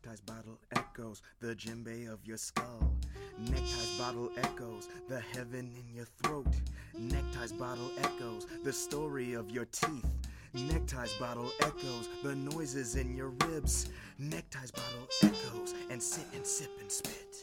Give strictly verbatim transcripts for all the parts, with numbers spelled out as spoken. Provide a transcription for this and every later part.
Neckties bottle echoes the djembe of your skull. Neckties bottle echoes the heaven in your throat. Neckties bottle echoes the story of your teeth. Neckties bottle echoes the noises in your ribs. Neckties bottle echoes and sit and sip and spit.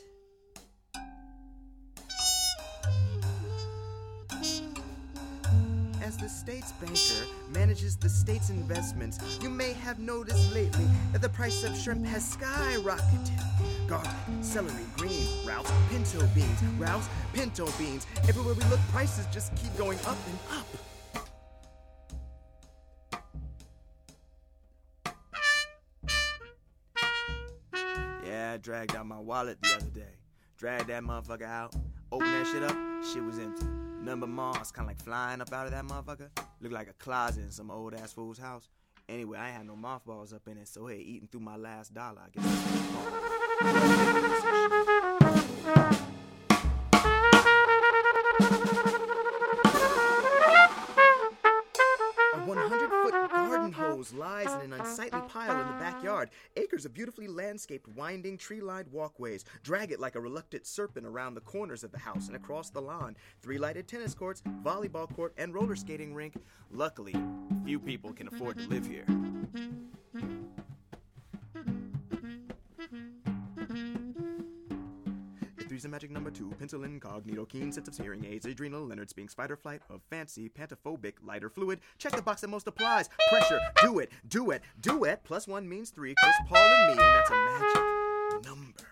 As the state's banker manages the state's investments, you may have noticed lately that the price of shrimp has skyrocketed. Garlic, celery, green, Ralph's pinto beans, Ralph's pinto beans. Everywhere we look, prices just keep going up and up. Yeah, I dragged out my wallet the other day. Dragged that motherfucker out. Opened that shit up, shit was empty. Nothing but moths kind of like flying up out of that motherfucker. Looked like a closet in some old ass fool's house. Anyway, I ain't had no mothballs up in it, so hey, eating through my last dollar, I guess. A hundred-foot garden hose lies in an unsightly pile in the backyard. Acres of beautifully landscaped, winding, tree-lined walkways drag it like a reluctant serpent around the corners of the house and across the lawn. Three lighted tennis courts, volleyball court, and roller skating rink. Luckily, few people can afford to live here. Three's a magic number two, pencil incognito, keen sense of hearing aids, adrenal, Leonard Spink, spider flight of fancy, pantophobic, lighter fluid, check the box that most applies, pressure, do it, do it, do it, plus one means three, Chris, Paul, and me, and that's a magic number.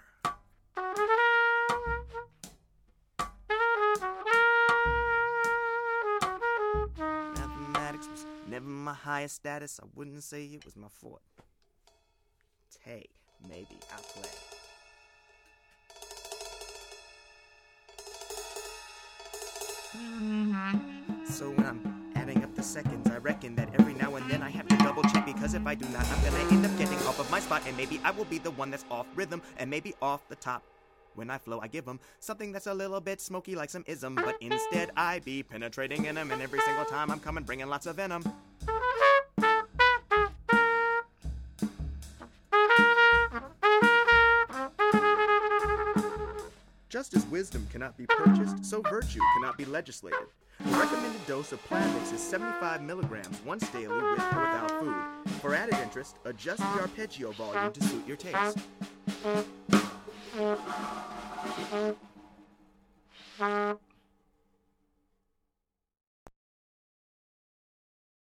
Mathematics was never my highest status, I wouldn't say it was my forte. Maybe I'll play. So when I'm adding up the seconds, I reckon that every now and then I have to double check, because if I do not, I'm gonna end up getting off of my spot, and maybe I will be the one that's off rhythm, and maybe off the top. When I flow, I give them something that's a little bit smoky like some ism, but instead I be penetrating in them, and every single time I'm coming bringing lots of venom. Just as wisdom cannot be purchased, so virtue cannot be legislated. The recommended dose of Plavix is seventy-five milligrams once daily with or without food. For added interest, adjust the arpeggio volume to suit your taste.